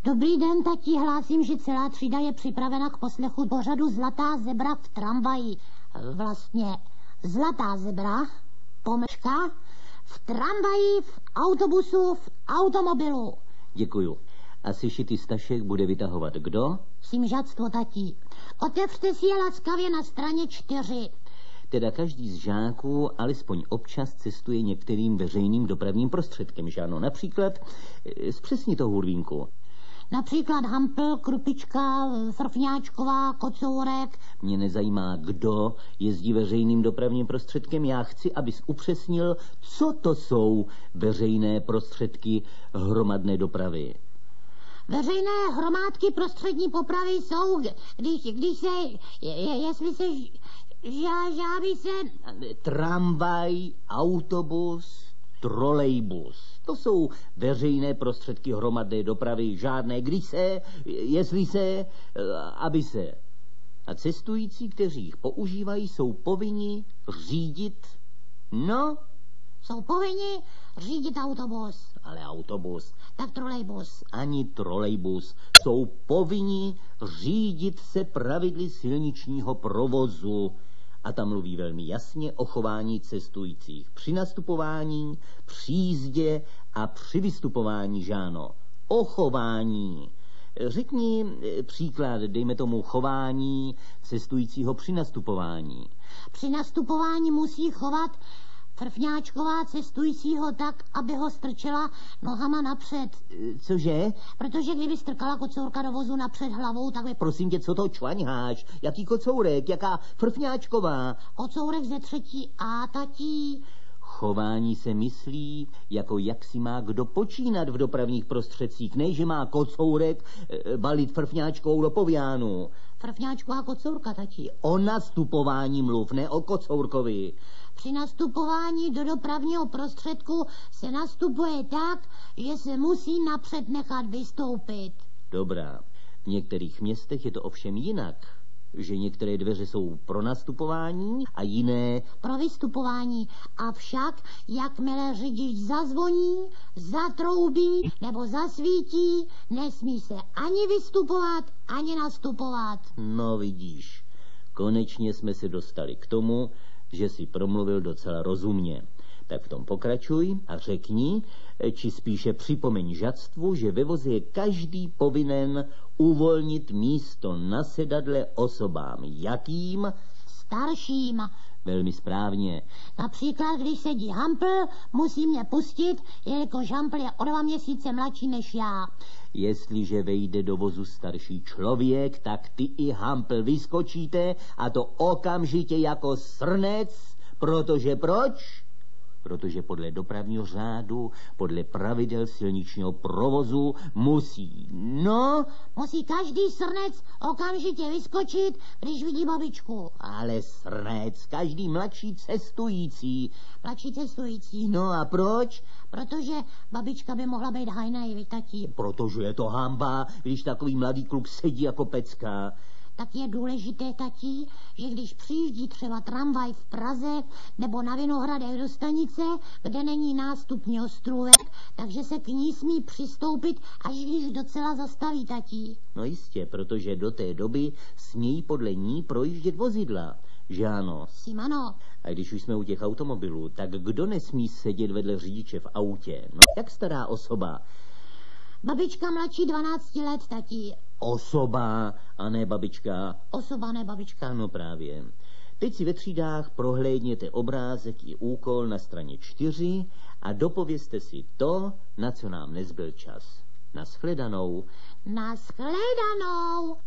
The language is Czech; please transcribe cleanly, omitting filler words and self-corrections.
Dobrý den, tati, hlásím, že celá třída je připravena k poslechu pořadu Zlatá zebra v tramvaji. Vlastně Zlatá zebra, pomlčka, v tramvaji, v autobusu, v automobilu. Děkuju. A sešitý Stašek bude vytahovat kdo? Simžactvo, tati. Otevřte si je laskavě na straně 4. Teda každý z žáků alespoň občas cestuje některým veřejným dopravním prostředkem, že ano? Například, zpřesni to, Hurvínku. Například Hampl, Krupička, Frfňáčková, Kocourek. Mě nezajímá, kdo jezdí veřejným dopravním prostředkem. Já chci, abys upřesnil, co to jsou veřejné prostředky hromadné dopravy. Veřejné hromádky prostřední popravy jsou, když se, jestli se, žáví se... Tramvaj, autobus, trolejbus. To jsou veřejné prostředky hromadné dopravy, žádné když se, jestli se, aby se. A cestující, kteří jich používají, jsou povinni řídit, Jsou povinni řídit autobus. Ale autobus. Tak trolejbus. Ani trolejbus. Jsou povinni řídit se pravidly silničního provozu. A tam mluví velmi jasně o chování cestujících při nastupování, při jízdě a při vystupování, žáno. O chování. Řekni příklad, dejme tomu chování cestujícího při nastupování. Při nastupování musí chovat Frfňáčková cestujícího tak, aby ho strčela nohama napřed. Cože? Protože kdyby strkala Kocourka do vozu napřed hlavou, tak by... Prosím tě, co to čvaňháš? Jaký Kocourek? Jaká Frfňáčková? Kocourek ze 3. A, tatí. Chování se myslí, jako jak si má kdo počínat v dopravních prostředcích, ne, že má Kocourek balit Frfňáčkovou do poviánu. Frfňáčková Kocourka, tatí. O nastupování mluv, ne o Kocourkovi. Při nastupování do dopravního prostředku se nastupuje tak, že se musí napřed nechat vystoupit. Dobrá. V některých městech je to ovšem jinak, že některé dveře jsou pro nastupování a jiné pro vystupování. Avšak, jakmile řidič zazvoní, zatroubí nebo zasvítí, nesmí se ani vystupovat, ani nastupovat. No vidíš, konečně jsme se dostali k tomu, že si promluvil docela rozumně. Tak v tom pokračuj a řekni, či spíše připomeň žadstvu, že ve voze je každý povinen uvolnit místo na sedadle osobám. Jakým? Starším. Velmi správně. Například, když sedí Hampl, musí mě pustit, jelikož Hampl je o 2 měsíce mladší než já. Jestliže vejde do vozu starší člověk, tak ty i Hampl vyskočíte, a to okamžitě jako srnec, protože proč? Protože podle dopravního řádu, podle pravidel silničního provozu musí každý srnec okamžitě vyskočit, když vidí babičku. Ale srnec, každý mladší cestující. Mladší cestující. No a proč? Protože babička by mohla být hajna i vytatí. Protože je to hanba, když takový mladý kluk sedí jako pecka. Tak je důležité, tatí, že když přijíždí třeba tramvaj v Praze nebo na Vinohradech do stanice, kde není nástupní ostrůvek, takže se k ní smí přistoupit, až když docela zastaví, tatí. No jistě, protože do té doby smějí podle ní projíždět vozidla, že ano? Simano. A když už jsme u těch automobilů, tak kdo nesmí sedět vedle řidiče v autě? No, jak stará osoba? Babička mladší 12 let, tatí. Osoba, a ne babička. Osoba, ne babička. Ano, právě. Teď si ve třídách prohlédněte obrázek i úkol na straně 4 a dopovězte si to, na co nám nezbyl čas. Nashledanou. Nashledanou.